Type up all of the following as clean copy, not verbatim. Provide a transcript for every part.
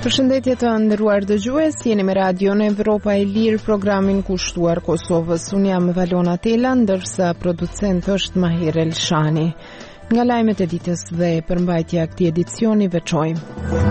Përshëndetje të nderuar dëgjues, jeni me Radion Evropa e Lirë, programin kushtuar Kosovës. Unë jam Valona Tela, ndërsa producent është Mahir Elshani. Nga lajmet e ditës dhe përmbajtja këtij edicioni veçojmë.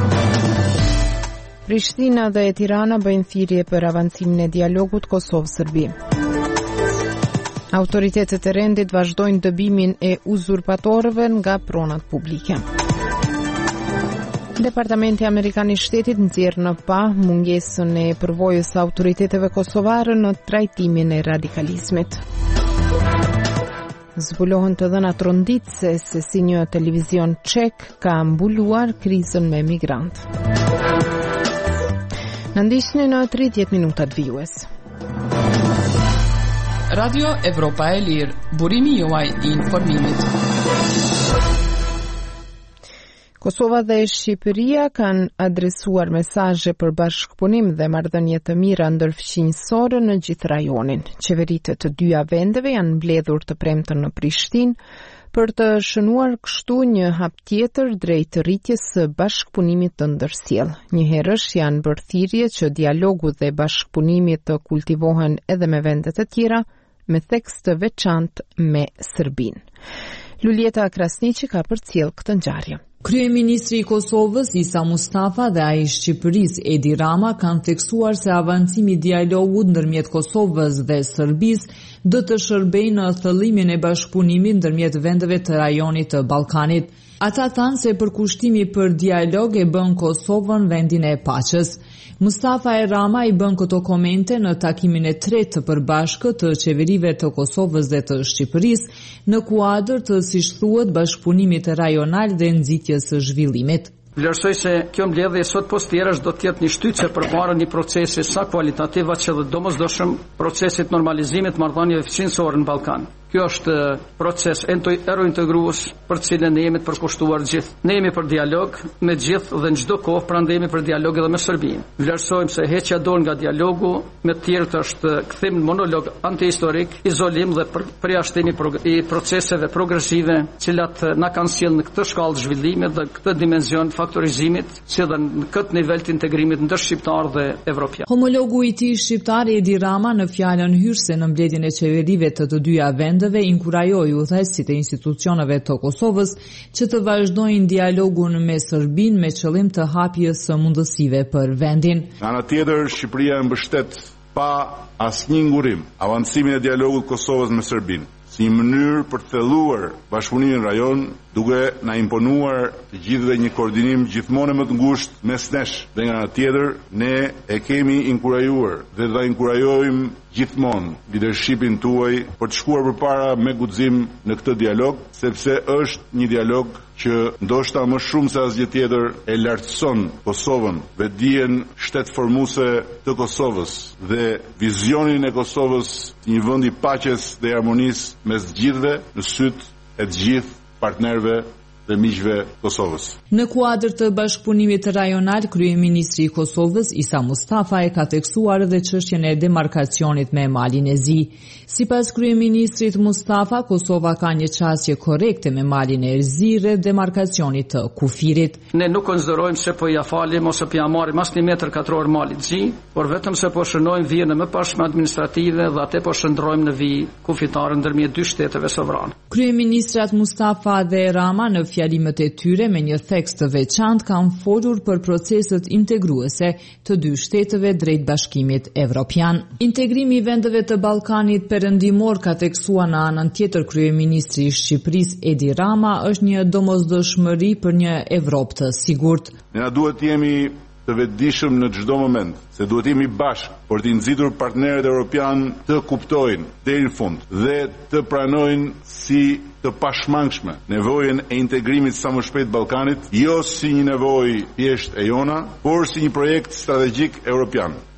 Prishtina dhe Tirana bëjnë thirrje për avancimin e dialogut Kosovë-Serbi. Autoritetet e rendit vazhdojnë dëbimin e uzurpatorëve nga pronat publike. Departamenti Amerikan I Shtetit nxjerr në pa mungesën e përvojës së autoriteteve kosovare në trajtimin e radikalizmit. Zbulohen të dhënat ronditëse se si një televizion çek ka mbuluar krizën me migrant. Në ndiqni në 30 minutat vijues. Radio Evropa e Lirë, burimi juaj I informimit. Kosova dhe Shqipëria kanë adresuar mesazhe për bashkëpunim dhe marrëdhënie të mira ndërfqinjësore në gjithë rajonin. Qeveritë të dyja vendeve janë mbledhur të premten në Prishtinë për të shënuar kështu një hap tjetër drejt rritjes së bashkëpunimit të ndërsjellë. Njëherësh janë bërë thirrje që dialogu dhe bashkëpunimi të kultivohen edhe me vendet e tjera, me theks të veçantë me Serbinë. Luljeta Krasniqi ka përcjell këtë ngjarje. Kryeministri I Kosovës Isa Mustafa dhe ai I Shqipërisë Edi Rama kanë theksuar se avancimi I dialogut ndërmjet Kosovës dhe Serbisë do të shërbejë në thëllimin e bashkëpunimit ndërmjet vendeve të rajonit të Ballkanit. Ata thanë se përkushtimi për dialog e bën Kosovën vendin e paqes. Mustafa e Rama I bën këto komente në takimin e tretë të përbashkët të qeverive të Kosovës dhe të Shqipërisë në kuadër të siç thuhet bashkëpunimit rajonal dhe nxitjes së zhvillimit. Vlerësoj se kjo mbledhje sot post tjerash do të jetë një shtytse përpara një procesi sa kualitativ që dhe domosdoshëm procesit normalizimit marrëdhënieve fqinjësore në Ballkan. Kjo është proces eurointegrues për të cilën ne jemi të përkushtuar gjithë. Ne jemi për dialog me gjithë dhe në çdo kohë prandaj jemi për dialog edhe me Serbinë. Vlerësojmë se heqja dorë nga dialogu me të tjerët është kthim në monolog antihistorik, izolim dhe përjashtimi I proceseve progresive, cilat na kanë sjellë në këtë shkallë të zhvillimit dhe këtë dimension faktorizimit, si edhe në këtë nivel të integrimit ndërshqiptar dhe evropian. Homologu I tij shqiptar Edi Rama në fjalën hyrëse në mbledhjen e qeverive të dyja vendeve inkurajoi udhëheqësit e institucioneve të Kosovës që të vazhdojnë dialogun me Serbinë me qëllim të hapjes së mundësive për vendin. Në ana tjetër, Shqipëria e mbështet pa asnjë ngurim avancimin e dialogut Kosovës me Serbinë si një mënyrë për të thelluar bashkëpunimin në rajon, duke na imponuar të gjithëve një koordinim gjithmonë më të ngushtë mes nesh. Dhe nga ana tjetër, ne e kemi inkurajuar dhe do ta inkurajojmë gjithmonë leadershipin tuaj për të shkuar përpara me guxim në këtë dialog, sepse është një dialog që ndoshta më shumë se asgjë tjetër e lartëson Kosovën, vetdijen shtetformuese të Kosovës dhe vizionin e Kosovës një vend I paqes dhe harmonisë mes të gjithëve në syt e të gjithë partnerëve dhe miqve Kosovës. Në kuadër të bashkëpunimit rajonal, kryeministri I Kosovës Isa Mustafa e ka theksuar edhe çështjen e demarkacionit me malin e Zi. Sipas kryeministrit Mustafa, Kosova ka një qasje korrekte me malin e Zi rreth demarkacionit të kufirit. Ne nuk konsiderojmë se po ja falim ose po ja marrim asnjë metër katror malit Zi, por vetëm se po shënojmë vijën e mëparshme administrative dhe atë po shndrojmë në vijë kufitare ndërmjet dy shteteve sovrane. Kryeministrat Mustafa dhe Rama në fjalimet e tyre me një tekst të veçantë kanë folur për proceset integruese të dy shteteve drejt bashkimit evropian. Integrimi I vendeve të Ballkanit perëndimor, ka theksuar në anën tjetër kryeministri I Shqipërisë Edi Rama, është një domosdoshmëri për një Evropë të sigurt. Ne duhet të jemi të vetëdijshëm në çdo moment se duhet jemi bashkë për të nxitur partnerët evropian të kuptojnë deri në fund dhe të pranojnë si të pashmangshme nevojën e integrimit sa më shpejt Ballkanit, jo si një nevojë thjesht e jona, por si një projekt strategjik evropian.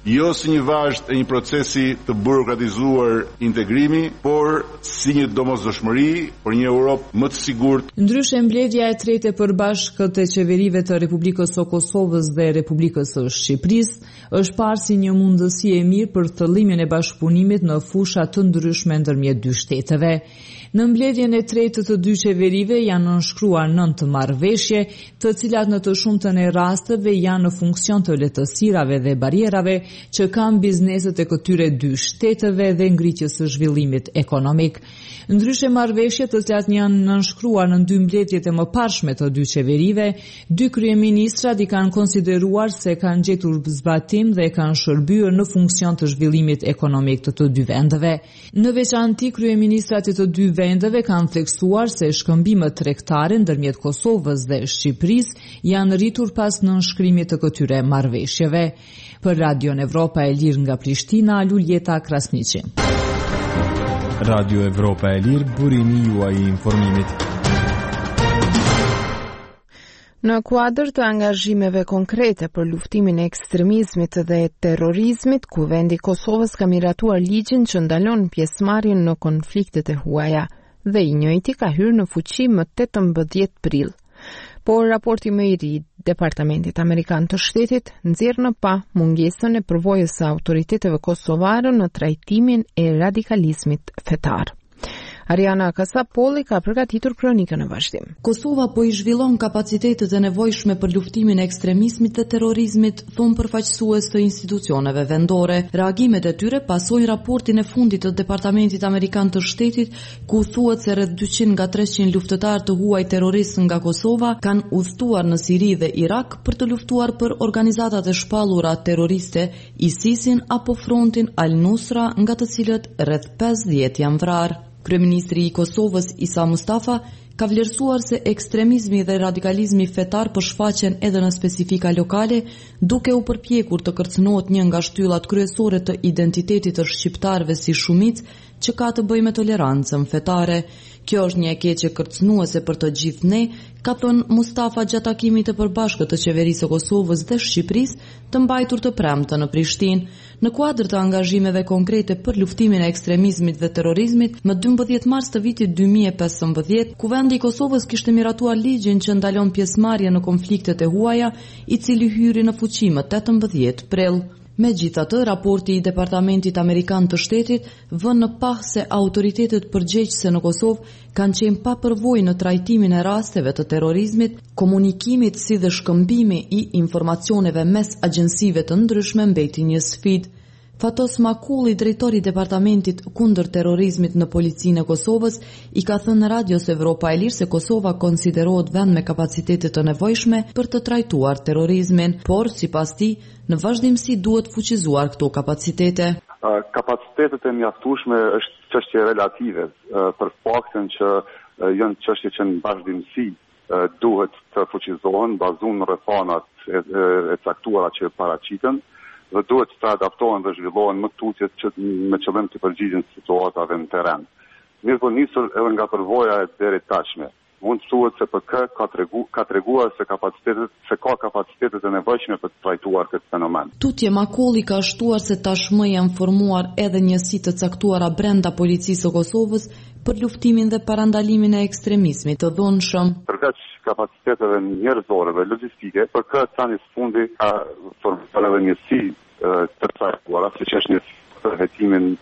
jo si një vazhd e një procesi të burokratizuar integrimi, por si një domosdoshmëri për një Europë më të sigurt. Ndryshe, mbledhja e tretë e përbashkët e qeverive të Republikës së Kosovës dhe Republikës së Shqipërisë është parë si një mundësi e mirë për thëllimin e bashkëpunimit në fusha të ndryshme ndërmjet dy shteteve. Në mbledhjen e tretë të dy qeverive janë nënshkruar 9 marrëveshje, të cilat në të shumtën e rasteve janë në funksion të lehtësirave dhe barierave që kanë bizneset e këtyre dy shteteve dhe ngritjes së zhvillimit ekonomik. Ndryshe, marrëveshjet të cilat janë nënshkruar në dy mbledhjet e mëparshme të dy qeverive, dy kryeministrat i kanë konsideruar se kanë gjetur zbatim dhe kanë shërbyer në funksion të zhvillimit ekonomik të dy vendeve. Në veçanti, kryeministrat e të dy vendeve kanë theksuar se shkëmbimet tregtare ndërmjet Kosovës dhe Shqipërisë janë rritur pas nënshkrimit të këtyre marrëveshjeve. Për Radio Evropa e Lirë nga Prishtina, Luljeta Krasniqi. Radio Evropa e Lirë, burimi juaj i informimit. Në kuadër të angazhimeve konkrete për luftimin e ekstremizmit dhe terrorizmit, Kuvendi i Kosovës ka miratuar ligjin që ndalon pjesëmarrjen në konfliktet e huaja dhe i njëjti ka hyrë në fuqi më 18 prill. Por raporti më i ri i Departamentit Amerikan të Shtetit nxjerr në pa mungesën e përvojës së autoriteteve kosovare në trajtimin e radikalizmit fetar. Ariana Kasapolli ka përgatitur kronikën në vazhdim. Kosova po i zhvillon kapacitetet e nevojshme për luftimin e ekstremizmit dhe terrorizmit, thonë përfaqësues të institucioneve vendore. Reagimet e tyre pasojnë raportin e fundit të Departamentit Amerikan të Shtetit, ku thuhet se rreth 200 nga 300 luftëtarë të huaj terroristë nga Kosova kanë udhëtuar në Siri dhe Irak për të luftuar për organizatat e shpallura terroriste, ISIS-in apo frontin Al-Nusra, nga të cilët rreth 50 janë vrarë. Kryeministri i Kosovës, Isa Mustafa, ka vlerësuar se ekstremizmi dhe radikalizmi fetar përshfaqen edhe në specifika lokale, duke u përpjekur të kërcënohet një nga shtyllat kryesore të identitetit të shqiptarëve si shumicë që ka të bëjë me tolerancën fetare. Kjo është një e keqe kërcënuese për të gjithë ne, ka thënë Mustafa gjatë takimit të përbashkët të qeverisë së Kosovës dhe Shqipërisë të mbajtur të premte në Prishtinë. Në kuadër të angazhimeve konkrete për luftimin e ekstremizmit dhe terrorizmit, më 12 mars të vitit 2015, Kuvendi i Kosovës kishte miratuar ligjin që ndalon pjesëmarrje në konfliktet e huaja, i cili hyri në fuqi më 18 prill. Megjithatë, raporti i Departamentit Amerikan të Shtetit vën në pah se autoritetet përgjegjëse në Kosovë kanë qenë pa përvojë në trajtimin e rasteve të terrorizmit, komunikimit si dhe shkëmbimi i informacioneve mes agjensive të ndryshme mbeti një sfidë. Fatos Makulli, drejtori i Departamentit kundër terrorizmit në Policinë e Kosovës, i ka thënë në Radios Evropa e Lirë se Kosova konsiderohet vend me kapacitete të nevojshme për të trajtuar terrorizmin, por sipas tij, në vazhdimsi duhet fuqizuar këto kapacitete. Kapacitetet e mjaftueshme është çështje relative, për faktin që janë çështje që në vazhdimsi duhet të fuqizohen, bazuar në rrethanat e caktuara që paraqiten, dhe duhet të adaptohen dhe zhvillohen më tutjet që me qëllim të përgjigjen situatave në terren. Mirë po nisur edhe nga përvoja e deri tashme. Mund të thuhet se për ka treguar se ka kapacitetet e nevojshme për të trajtuar këtë fenomen. Tutje Makulli ka shtuar se tashmë janë formuar edhe njësi të caktuara brenda Policisë së Kosovës për luftimin dhe parandalimin e ekstremizmit të dhunshëm. Përveç kapaciteteve njerëzore dhe logjistike, për këtë tani së fundi ka formuar edhe njësi të caktuara, siç është një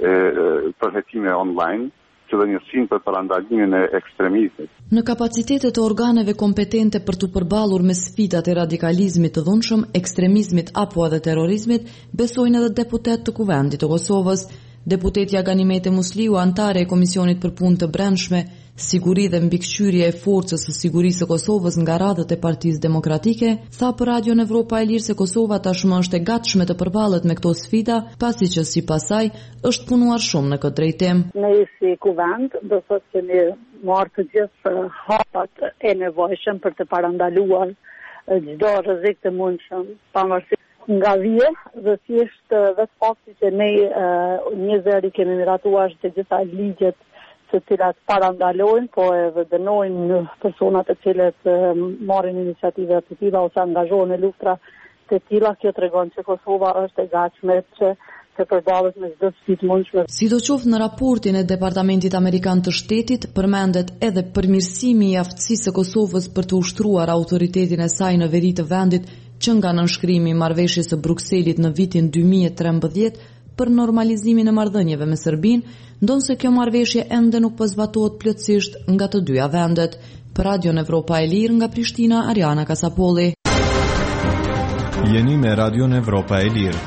përhetime online, që dhe njësin për parandalimin e ekstremizmit. Në kapacitetet e organeve kompetente për të përballur me sfidat e radikalizmit të dhunshëm, ekstremizmit apo edhe terrorizmit, besojnë edhe deputet të Kuvendit të Kosovës. Deputetja Ganimete Musliu, antare e Komisionit për Punë të Brendshme, Siguri dhe mbikëqyrje e forcës së sigurisë së Kosovës nga radhët e Partisë Demokratike, tha për Radio Evropa e Lirë se Kosova tashmë është e gatshme të përballet me këto sfida, pasi që sipas saj është punuar shumë në këtë drejtim. Ne si Kuvend do të thotë që ne marr të gjithë hapat e nevojshëm për të parandaluar çdo rrezik të mundshëm, pavarësisht nga vije dhe thjesht vetë fakti që ne një zëri kemi miratuar të gjitha ligjet të cilat parandalojnë, po edhe dënojnë personat të cilët marrin iniciativa të tilla ose angazhohen në luftra të tilla, kjo tregon që Kosova është e gatshme që të përballet me çdo sfidë mundshme. Sidoqoftë në raportin e Departamentit Amerikan të Shtetit përmendet edhe përmirësimi i aftësisë së Kosovës për të ushtruar autoritetin e saj në veri të vendit që nga nënshkrimi i marrëveshjes së Brukselit në vitin 2013 për normalizimin e marrëdhënieve me Serbinë, ndonse kjo marrëveshje ende nuk po zbatohet plotësisht nga të dyja vendet. Për Radion Evropa e Lirë nga Prishtina, Ariana Kasapolli. Jeni me Radion Evropa e Lirë.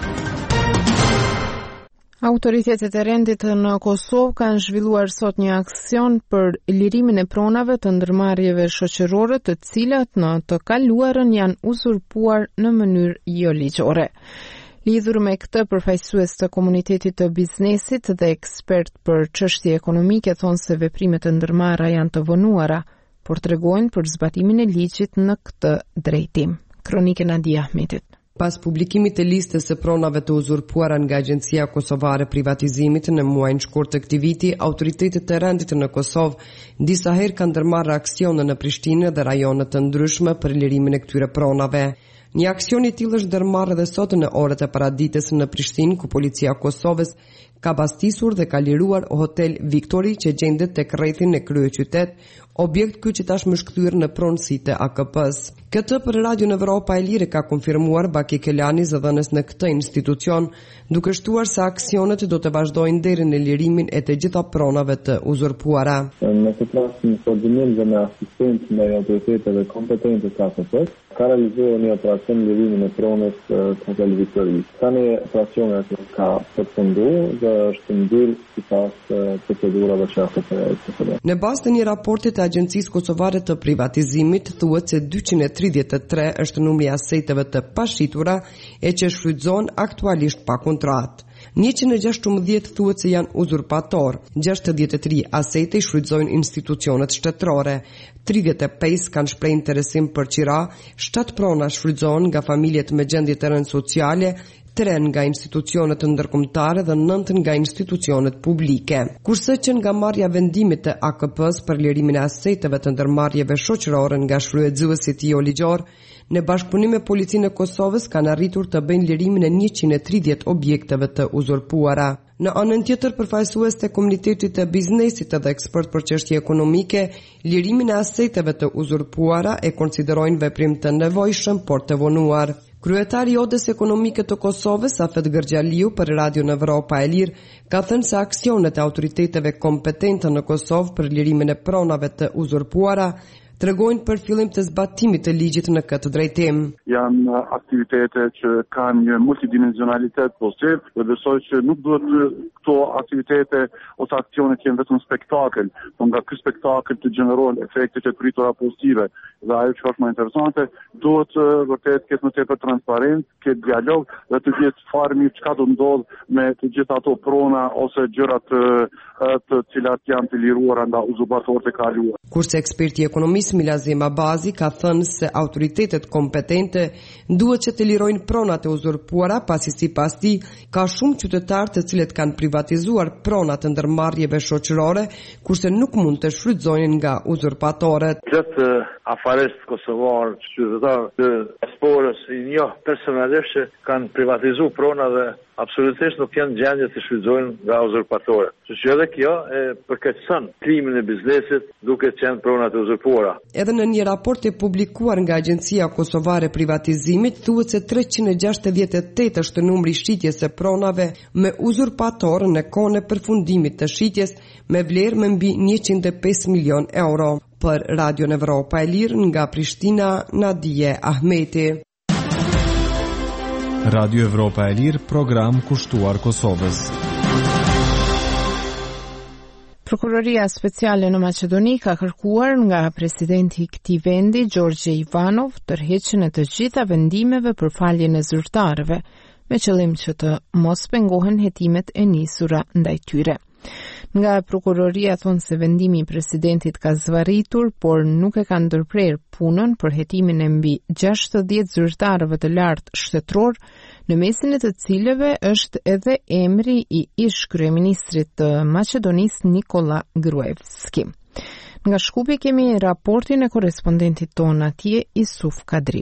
Autoritetet e rendit në Kosovë kanë zhvilluar sot një aksion për lirimin e pronave të ndërmarrjeve shoqërore të cilat në të kaluarën janë uzurpuar në mënyrë jo ligjore. Lidhur me këtë, përfaqësues të komunitetit të biznesit dhe ekspert për çështje ekonomike thonë se veprimet e ndërmarra janë të vonuara, por tregojnë për zbatimin e ligjit në këtë drejtim. Kronikë Nadia Ahmetit. Pas publikimit të listës së pronave të uzurpuara nga Agjencia Kosovare Privatizimit në muajin shkurt të këtij viti, autoritetet e rendit në Kosovë disa herë kanë ndërmarrë aksione në Prishtinë dhe rajone të ndryshme për lirimin e këtyre pronave. Një aksion i tillë është ndërmarrë edhe sot në orët e paraditës në Prishtinë, ku policia e Kosovës ka bastisur dhe ka liruar Hotel Victory që gjendet tek rrethin e kryeqytet, objekt ky që tashmë është kthyer në pronësitë e AKP-s. Këtë për Radion Evropa e Lirë ka konfirmuar Baki Kelani, zëdhënës në këtë institucion, duke shtuar se aksionet do të vazhdojnë deri në lirimin e të gjitha pronave të uzurpuara. Në këtë rast në koordinim dhe me asistencë ndaj autoriteteve kompetente të AKP-s, ka realizuar një operacion lirimin e pronës Hotel Victory. Tani operacioni ka përfunduar dhe është ndyrë sipas procedurave që AKP. Në bazë të një raporti të Agjencisë Kosovare të Privatizimit, thuhet se 233 është numri i aseteve të pashitura e që shfrytëzohen aktualisht pa kontratë. 116 thuhet se janë uzurpator, 63 asete i shfrytëzojnë institucionet shtetërore, 35 kanë shprehë interesim për qira, 7 prona shfrytëzohen nga familjet me gjendje të rëndë sociale, 3 nga institucionet ndërkombëtare dhe 9 nga institucionet publike. Kurse që nga marrja vendimit të AKP-s për lirimin e aseteve të ndërmarrjeve shoqërore nga shfrytëzuesit jo ligjor, në bashkëpunim me policinë e Kosovës kanë arritur të bëjnë lirimin e 130 objekteve të uzurpuara. Në anën tjetër, përfaqësues të komunitetit të biznesit dhe ekspert për çështje ekonomike, lirimin e aseteve të uzurpuara e konsiderojnë veprim të nevojshëm por të vonuar. Kryetari i Odës Ekonomike të Kosovës, Afet Gërgjaliu, për Radion Evropa e Lirë, ka thënë se aksionet e autoriteteve kompetente në Kosovë për lirimin e pronave të uzurpuara tregojnë për fillim të zbatimit të ligjit në këtë drejtim. Janë aktivitete që kanë një multidimensionalitet pozitiv, dhe besoj që nuk duhet këto aktivitete ose aksionet të jenë vetëm spektakël, por nga ky spektakël të gjenerojnë efekte të pritura pozitive. Dhe ajo që është më interesante, duhet vërtet ketë më tepër transparencë, ketë dialog dhe të jetë fare mirë çka do ndodh me të gjitha ato prona ose gjërat të cilat janë të liruara nga uzurpatorët e kaluar. Kurse eksperti ekonomist Milazem Abazi ka thënë se autoritetet kompetente duhet që të lirojnë pronat e uzurpuara, pasi sipas tij ka shumë qytetarë të cilët kanë privatizuar pronat të ndërmarrjeve shoqërore, kurse nuk mund të shfrytëzohen nga uzurpatorët. Këtë afares kosovar qytetarë të diasporës i njoh personalisht që kanë privatizuar prona dhe absolutisht nuk janë gjendje të shfrytëzohen nga uzurpatorët. Që edhe kjo e përkeqëson klimën e biznesit duke qenë pronat e uzurpuara. Edhe në një raport e publikuar nga Agjencia Kosovare Privatizimit, thuhet se 368 është numri i shitjes së pronave me uzurpator në kohën e përfundimit të shitjes me vlerë më mbi 105 milion euro. Për Radion Evropa e Lirë nga Prishtina, Nadije Ahmeti. Radio Evropa e Lirë, program kushtuar Kosovës. Prokuroria Speciale në Maqedoni ka kërkuar nga presidenti i këtij vendi, Gjorgje Ivanov, tërheqjen e të gjitha vendimeve për faljen e zyrtarëve, me qëllim që të mos pengohen hetimet e nisura ndaj tyre. Nga prokuroria thonë se vendimi i presidentit ka zvarritur, por nuk e ka ndërprer punën për hetimin e mbi 60 zyrtarëve të lartë shtetëror, në mesin e të cilëve është edhe emri i ish kryeministrit të Maqedonisë Nikola Gruevski. Nga Shkupi kemi raportin e korrespondentit tonë atje, Isuf Kadriu.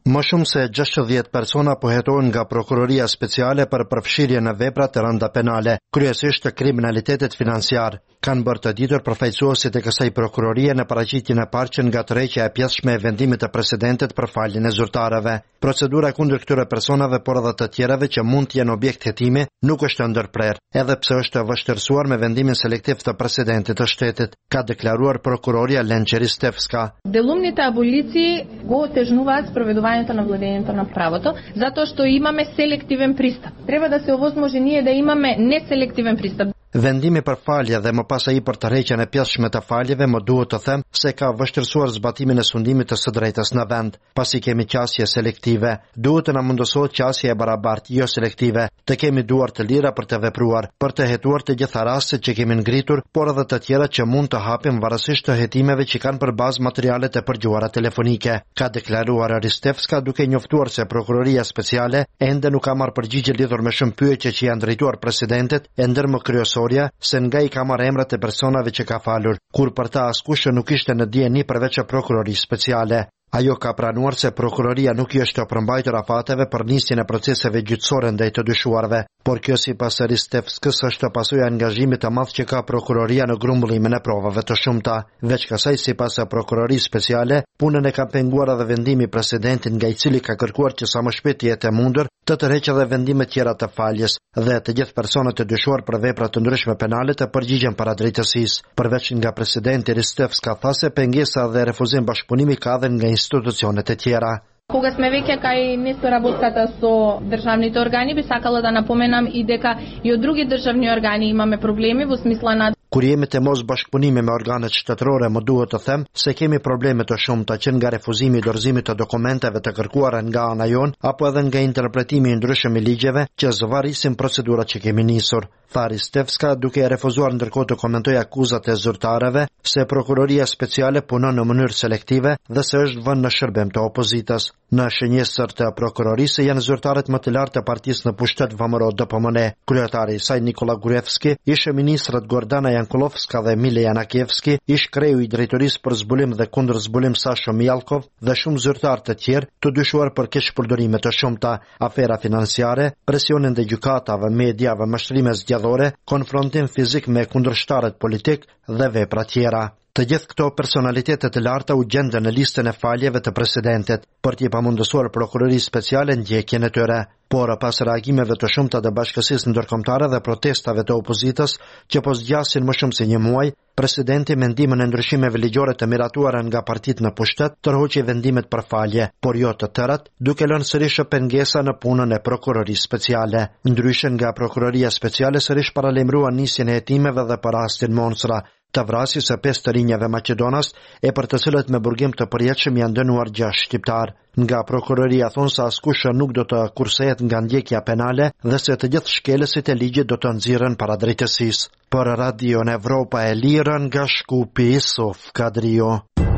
Më shumë se 60 persona po hetohen nga Prokuroria Speciale për përfshirje në vepra të rënda penale, kryesisht të kriminalitetit financiar. Kanë bërë të ditur përfaqësuesit e kësaj prokurorie në paraqitjen e parë që nga tërheqja e pjesshme e vendimit të presidentit për faljen e zyrtarëve. Procedura kundër këtyre personave por edhe të tjerave që mund të jenë objekt hetimi nuk është ndërprer, edhe pse është vështirësuar me vendimin selektiv të presidentit të shtetit, ka deklaruar prokuroria Ленче Ристевска. Делумните аболиции го отежнуваат спроведувањето на владењето на правото, затоа што имаме селективен пристап. Треба да се овозможи ние да имаме неселективен пристап. Vendimi për falje dhe më pas ai për tërheqjen e pjesshme të faljeve më duhet të them se ka vështirësuar zbatimin e sundimit të së drejtës në vend, pasi kemi qasje selektive. Duhet të na mundosohet qasje e barabartë, jo selektive, të kemi duar të lira për të vepruar, për të hetuar të gjitha rastet që kemi ngritur, por edhe të tjera që mund të hapim varësisht të hetimeve që kanë për bazë materialet e përgjuara telefonike, ka deklaruar Ристевска, duke njoftuar se Prokuroria Speciale ende nuk ka marrë përgjigje lidhur me shumë pyetje që janë drejtuar presidentit, e ndër më kryesor se nga i ka marrë emrat e personave që ka falur, kur për ta askush nuk ishte në dieni përveç Prokurorisë Speciale. Ajo ka pranuar se prokuroria nuk i është të përmbajtur afateve për nisjen e proceseve gjyqësore ndaj të dyshuarve, por kjo sipas Ристевскës është pasojë e angazhimit të madh që ka prokuroria në grumbullimin e provave të shumta. Veç kësaj, sipas Prokurorisë Speciale, punën e ka penguar edhe vendimi i presidentit nga i cili ka kërkuar që sa më shpejt të jetë mundur të tërheqë edhe vendime tjera të faljes dhe të gjithë personat të dyshuar për vepra të ndryshme penale të përgjigjen para drejtësisë. Përveç nga presidenti Ристевска tha se pengesa dhe refuzim bashkëpunimi ka edhe nga institucionet e tjera. Кога сме веќе кај несоработката со државните органи, би сакала да напоменам и дека и од други државни органи имаме проблеми во смисла на Kur jemi të mos bashkëpunimi me organet shtetërore, më duhet të them se kemi probleme të shumta që nga refuzimi i dorëzimit të dokumenteve të kërkuara nga ana jon, apo edhe nga interpretimi i ndryshëm i ligjeve që zvarrisin procedurat që kemi nisur. Tha Ристевска, duke refuzuar ndërkohë të komentoj akuzat e zyrtarëve se Prokuroria Speciale punon në mënyrë selektive dhe se është vënë në shërbim të opozitës. Në shënjesër të prokurorisë janë zyrtarët më të lartë të partisë në pushtet VMRO-DPMN, kryetari i saj Nikola Gruevski, ishte ministrat Gordana Jankulovska dhe Mile Janakevski, ish kreu i drejtorisë për zbulim dhe kundër zbulim Sasho Mjalkov dhe shumë zyrtarë të tjerë të dyshuar për keqpërdorime të shumta, afera financiare, presionin dhe gjykatave, mediave, mashtrime zgjedhore, konfrontim fizik me kundërshtarët politik dhe vepra tjera. Të gjithë këto personalitetet të larta u gjendën në listën e faljeve të presidentit për t'i pamundësuar Prokurorisë Speciale ndjekjen e tyre. Por pas reagimeve të shumta të bashkësisë ndërkombëtare dhe protestave të opozitës që po zgjasin më shumë se një muaj, presidenti me ndihmën e ndryshimeve ligjore të miratuara nga partitë në pushtet tërhoqi vendimet për falje, por jo të tërat, duke lënë sërish pengesa në punën e Prokurorisë Speciale. Ndryshe nga Prokuroria Speciale sërish paralajmëruan nisjen e hetimeve dhe për rastin Monsra, të vrasjes së 5 të rinjave Maqedonas e për të cilët me burgim të përjetshëm janë dënuar 6 shqiptar. Nga prokuroria thonë se askush nuk do të kursehet nga ndjekja penale dhe se të gjithë shkelësit e ligjit do të nxirren para drejtësisë. Për Radio Evropa e Lirë nga Shkupi, Sof Kadrio.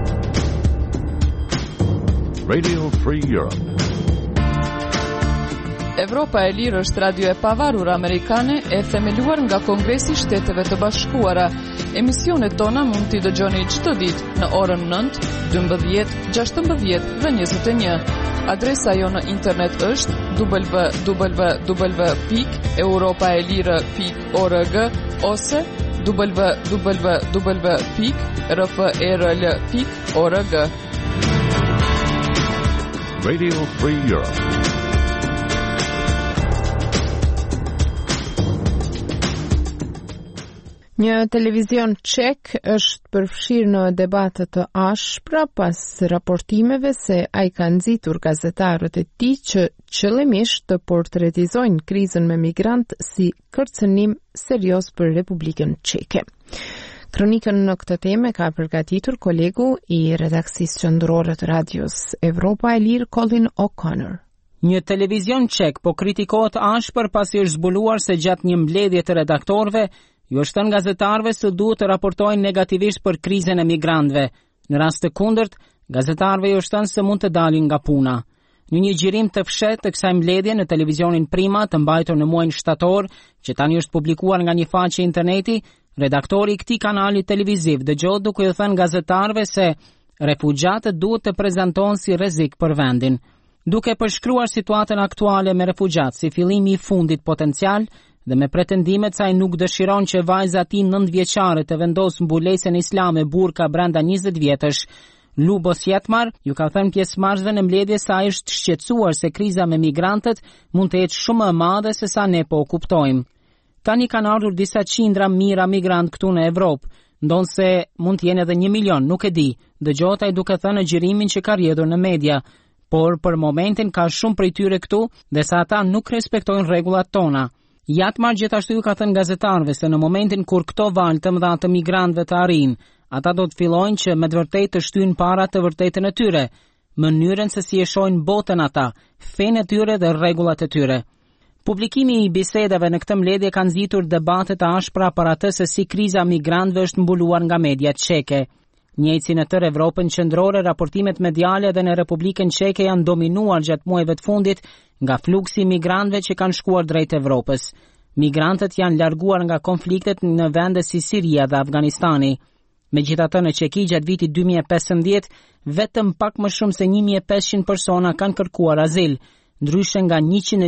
Radio Free Europe. Evropa e Lirë është radio e pavarur amerikane e themeluar nga Kongresi i Shteteve të Bashkuara. Emisionet tona mund t'i dëgjoni çdo ditë në orën 9, 12, 16 dhe 21. Adresa jo në internet është www.europaelire.org ose www.rferl.org. Radio Free Europe. Një televizion ček është përfshirë në debatet të ashpra pas raportimeve se ai ka nxitur gazetarët e tij që qëllimisht të portretizojnë krizën me migrant si kërcënim serioz për Republikën Çeke. Kronikën në këtë temë ka përgatitur kolegu i redaksisë qendrore të Radios Evropa e Lirë, Colin O'Connor. Një televizion ček po kritikohet ashpër pasi është zbuluar se gjatë një mbledhje të redaktorëve ju është thënë gazetarëve se duhet të raportojnë negativisht për krizën e migrantëve. Në rast të kundërt, gazetarëve ju është thënë se mund të dalin nga puna. Në një gjirim të fshehtë të kësaj mbledhje në televizionin Prima të mbajtur në muajin shtator, që tani është publikuar nga një faqe interneti, redaktori i këtij kanali televiziv dëgjoi duke u thënë gazetarëve se refugjatët duhet të prezantohen si rrezik për vendin. Duke përshkruar situatën aktuale me refugjat si fillimi I fundit potencial dhe me pretendimet se ai nuk dëshiron që vajza e tij 9 vjeçare të vendosë mbulesën islame burka brenda 20 vjetësh, Lubos Jetmar ju ka thënë pjesëmarrësve në mbledhje se ai është shqetësuar se kriza me migrantët mund të jetë shumë më e madhe se sa ne po kuptojmë. Tani kanë ardhur disa qindra mijëra migrant këtu në Evropë, ndonse mund të jenë edhe 1 milion, nuk e di, dëgjohet ai duke thënë në xhirimin që ka rrjedhur në media, por për momentin ka shumë prej tyre këtu dhe sa ata nuk respektojnë rregullat tona. Jatmar gjithashtu ju ka thënë gazetarëve se në momentin kur këto valë të mëdha të migrantëve të arrijnë, ata do të fillojnë që me të vërtetë të shtyjnë para të vërtetën e tyre, mënyrën se si e shohin botën ata, fenë e tyre dhe rregullat e tyre. Publikimi I bisedave në këtë mbledhje kanë nxitur debate të ashpra për atë se si kriza migrantëve është mbuluar nga mediat çeke. Njëjtë si në tërë Evropën qendrore, raportimet mediale dhe në Republikën Çeke janë dominuar gjatë muajve të fundit nga fluksi I migrantëve që kanë shkuar drejt Evropës. Migrantët janë larguar nga konfliktet në vende si Siria dhe Afganistani. Megjithatë në Çeki gjatë vitit 2015, vetëm pak më shumë se 1500 persona kanë kërkuar azil, ndryshe nga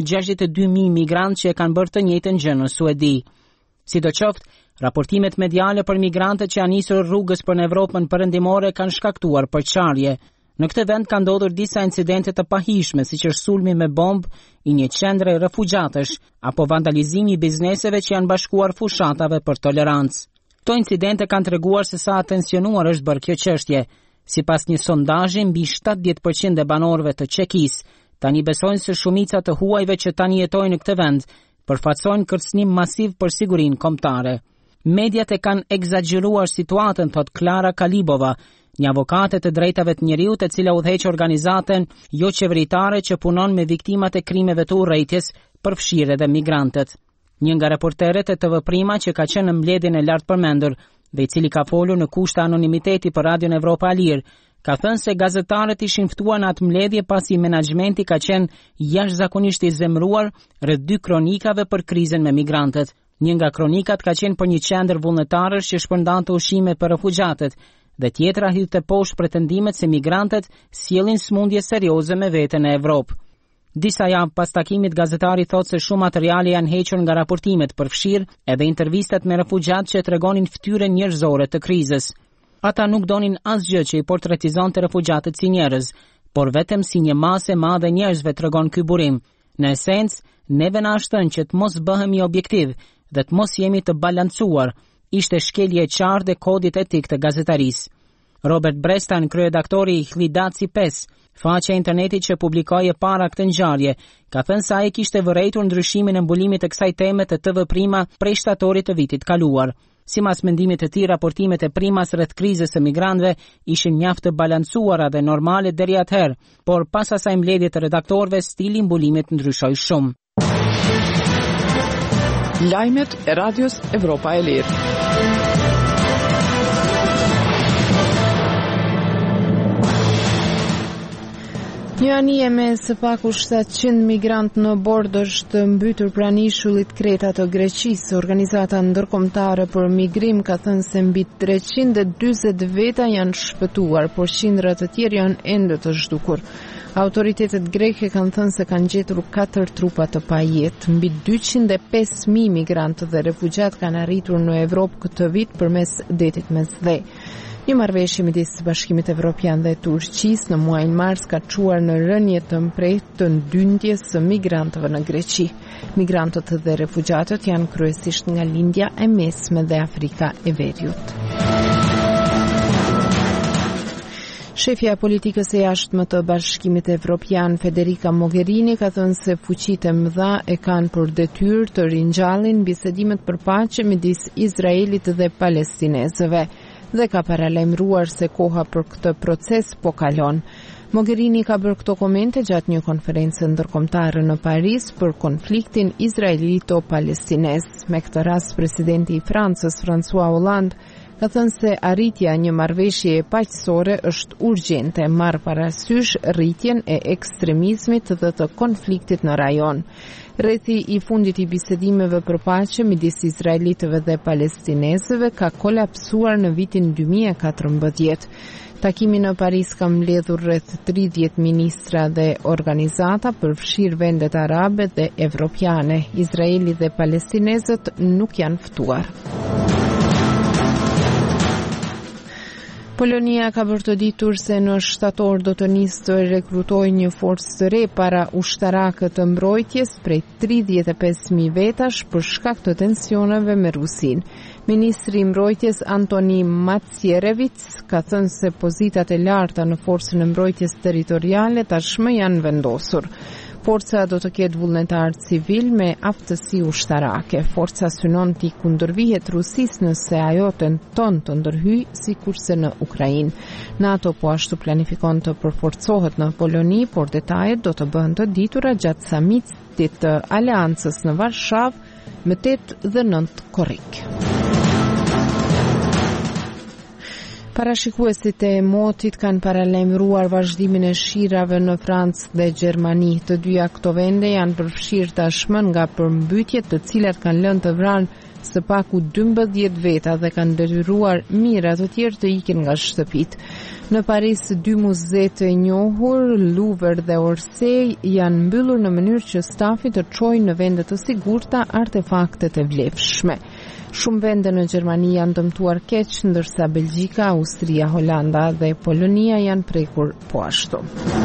162.000 migrantë që e kanë bërë të njëjtën gjë në Suedi. Sidoqoftë, raportimet mediale për migrantët që janë nisur rrugës për në Evropën perëndimore kanë shkaktuar përçarje. Në këtë vend kanë ndodhur disa incidente të pahishme, siç është sulmi me bombë I një qendre refugjatësh apo vandalizimi I bizneseve që janë bashkuar fushatave për tolerancë. Këto incidente kanë treguar se sa atensionuar është bërë kjo çështje. Sipas një sondazhi, mbi 70% e banorëve të Çekisë tani besojnë se shumica të huajve që tani jetojnë në këtë vend përfaqësojnë kërcënim masiv për sigurinë kombëtare. Mediat e kanë egzageruar situatën, thot Klara Kalibova, një avokate të drejtave të njerëzit e cila udhëheq organizatën jo qeveritare që punon me viktimat e krimeve të urrejtjes, përfshirë edhe migrantët. Një nga reporteret e TV Prima që ka qenë në mbledhjen e lartë përmendur dhe I cili ka folur në kushte anonimiteti për Radion Evropa e Lirë, ka thënë se gazetarët ishin ftuar në atë mbledhje pasi menaxhmenti ka qenë jashtëzakonisht I zemëruar rreth 2 kronikave për krizën me migrantët. Një nga kronikat ka qenë për një qendër vullnetarësh që shpërndante ushqime për refugjatët, dhe tjetra hidhte poshtë pretendimet se migrantët sjellin smundje serioze me vete në Evropë. Disa javë pas takimit, gazetari thotë se shumë materiale janë hequr nga raportimet, përfshirë edhe intervistat me refugjatë që tregonin fytyrën njerëzore të krizës. Ata nuk donin asgjë që I portretizonte refugjatët si njerëz, por vetëm si një masë e madhe njerëzve tregon ky burim. Në esencë, neve na shton që të mos bëhemi objektiv dhe të mos jemi të balancuar, ishte shkelje e qartë e kodit etik të gazetarisë. Robert Brestan, kryeredaktori I Hlidaci 5, faqja e internetit që publikoi para këtë ngjarje, ka thënë se ai kishte vërejtur ndryshimin e mbulimit të kësaj teme të TV Prima prej shtatorit të vitit kaluar. Sipas mendimit të tij, raportimet e Primas rreth krizës së migrantëve ishin mjaft të balancuara dhe normale deri atëherë, por pas asaj mbledhje të redaktorëve, stili I mbulimit ndryshoi shumë. Lajmet e Radios Evropa e Lirë. Një anije me së paku 700 migrant në bord është mbytur pranë ishullit Kreta të Greqisë. Organizata ndërkombëtare për migrim ka thënë se mbi 340 veta janë shpëtuar, por qindra të tjerë janë ende të zhdukur. Autoritetet greke kanë thënë se kanë gjetur 4 trupa të pajetë. Mbi 205.000 migrantë dhe refugjat kanë arritur në Evropë këtë vit përmes detit Mesdhe. Një marrëveshje midis Bashkimit Evropian dhe Turqisë në muajin mars ka çuar në rënje të mprehtë të ndyntjes së migrantëve në Greqi. Migrantët dhe refugjatët janë kryesisht nga lindja e mesme dhe Afrika e Veriut. Shefja e politikës e jashtme të Bashkimit Evropian, Federica Mogherini, ka thënë se fuqitë e mëdha e kanë për detyrë të ringjallin bisedimet për paqe midis Izraelit dhe palestinezëve dhe ka paralajmëruar se koha për këtë proces po kalon. Mogherini ka bërë këto komente gjatë një konferencë ndërkombëtare në Paris për konfliktin izraelito-palestinez. Me këtë rast, presidenti I Francës, François Hollande, ka thënë se arritja një marrëveshje paqësore është urgjente, marr parasysh rritjen e ekstremizmit dhe të konfliktit në rajon. Rrethi I fundit I bisedimeve për paqe midis izraelitëve dhe palestinezëve ka kolapsuar në vitin 2014. Takimi në Paris ka mbledhur rreth 30 ministra dhe organizata përfshirë vendet arabe dhe evropiane. Izraeli dhe palestinezët nuk janë ftuar. Polonia ka vërteditur se në shtator do të nisë të rekrutojë një forcë të re para ushtarakët të mbrojtjes prej 35.000 vetash për shkak të tensioneve me Rusin. Ministri i mbrojtjes Antoni Macierewicz ka thënë se pozitat e larta në forcën e mbrojtjes territoriale tashmë janë vendosur. Forca do të ketë vullnetar civil me aftësi ushtarake. Forca synon t'i kundërvihet Rusisë nëse ajo tenton të ndërhyjë sikurse në Ukrainë. NATO po ashtu planifikon të përforcohet në Poloni, por detajet do të bëhen të ditura gjatë samitit të aleancës në Varshavë më 8 dhe 9 korrik. Parashikuesit e motit kanë paralajmëruar vazhdimin e shirave në Francë dhe Gjermani. Të dyja këto vende janë përfshirë tashmë nga përmbytjet të cilat kanë lënë të vranë së paku 12 veta dhe kanë detyruar mijëra të tjerë të ikin nga shtëpitë. Në Paris, 2 muze të njohur, Louvre dhe Orsay, janë mbyllur në mënyrë që stafi të çojë në vende të sigurta artefaktet e vlefshme. Shumë vende në Gjermani janë dëmtuar keq, ndërsa Belgjika, Austria, Holanda dhe Polonia janë prekur po ashtu.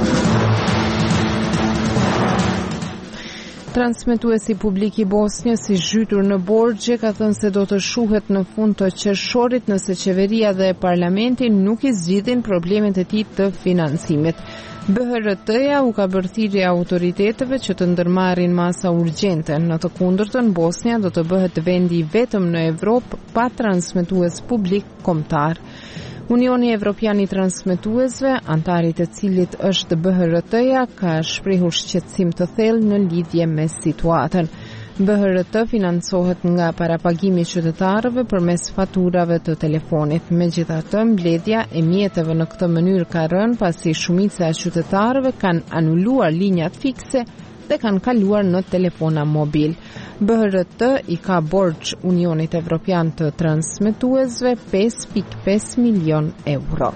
Transmetuesi publik i Bosnjës i zhytur në borxhe ka thënë se do të shuhet në fund të qershorit nëse qeveria dhe parlamenti nuk i zgjidhin problemet e tij të financimit. BHRT-ja u ka bërë thirrje autoriteteve që të ndërmarrin masa urgjente. Në të kundërtën, Bosnja do të bëhet vendi vetëm në Evropë pa transmetues publik kombëtar. Unioni Evropian i Transmetuesve, antarit e cilit është BHRT-ja, ka shprehur shqetësim të thellë në lidhje me situatën. BHRT financohet nga parapagimi i qytetarëve përmes faturave të telefonit. Megjithatë, mbledhja e mjeteve në këtë mënyrë ka rënë pasi shumica e qytetarëve kanë anuluar linjat fikse dhe kanë kaluar në telefona mobil. BHRT i ka borxh Unionit Evropian të Transmetuesve 5.5 milion euro.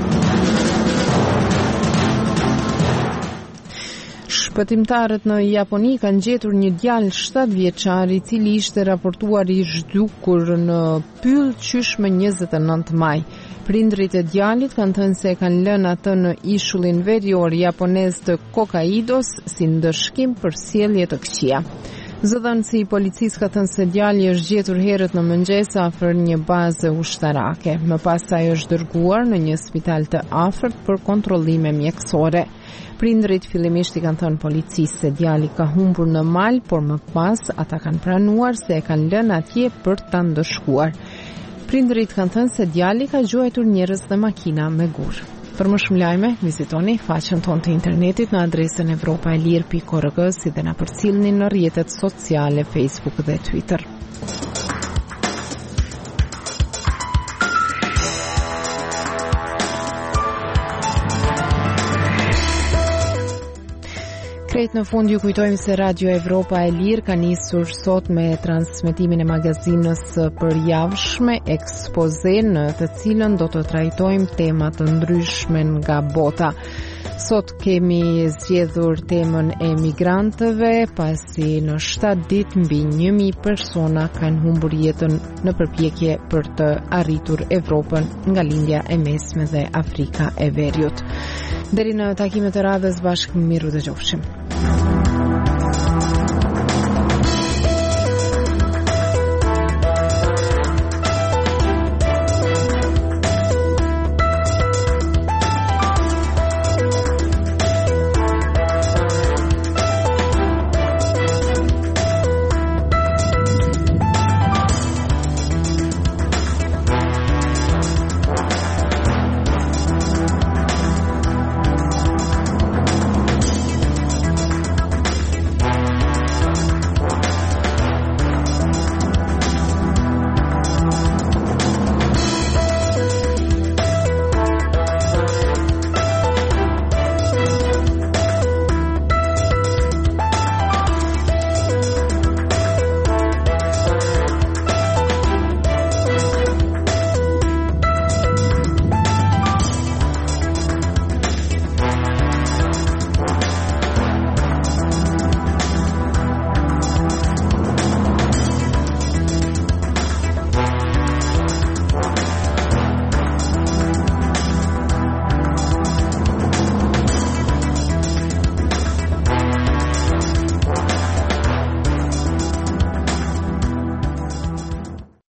Shpëtimtarët në Japoni kanë gjetur një djalë 7 vjeçar i cili ishte raportuar i zhdukur në pyll qysh më 29 maj. Prindrit e djalit kanë thënë se kanë lënë atë në ishullin verior japonez të Hokkaidos si ndëshkim për sjellje të këqija. Zëdhënësi i policisë ka thënë se djali është gjetur herët në mëngjes afër një baze ushtarake. Më pas ai është dërguar në një spital të afërt për kontrollime mjekësore. Prindrit fillimisht i kanë thënë policisë se djali ka humbur në mal, por më pas ata kanë pranuar se e kanë lënë atje për ta ndëshkuar. Prindrit kanë thënë se djali ka gjuajtur njerëz dhe makina me gur. Për më shumë lajme, vizitoni faqen tonë të internetit në adresën evropaelir.org, si dhe na përcjellni në rrjetet sociale Facebook dhe Twitter. Krejt në fund ju kujtojmë se Radio Evropa e Lirë ka nisur sot me transmetimin e magazinës përjavshme Ekspoze, në të cilën do të trajtojmë tema të ndryshme nga bota. Sot kemi zgjedhur temën e migrantëve, pasi në 7 ditë mbi 1.000 persona kanë humbur jetën në përpjekje për të arritur Evropën nga lindja e mesme dhe Afrika e Veriut. Deri në takimet e radhës bashkë, miru dëgjofshim.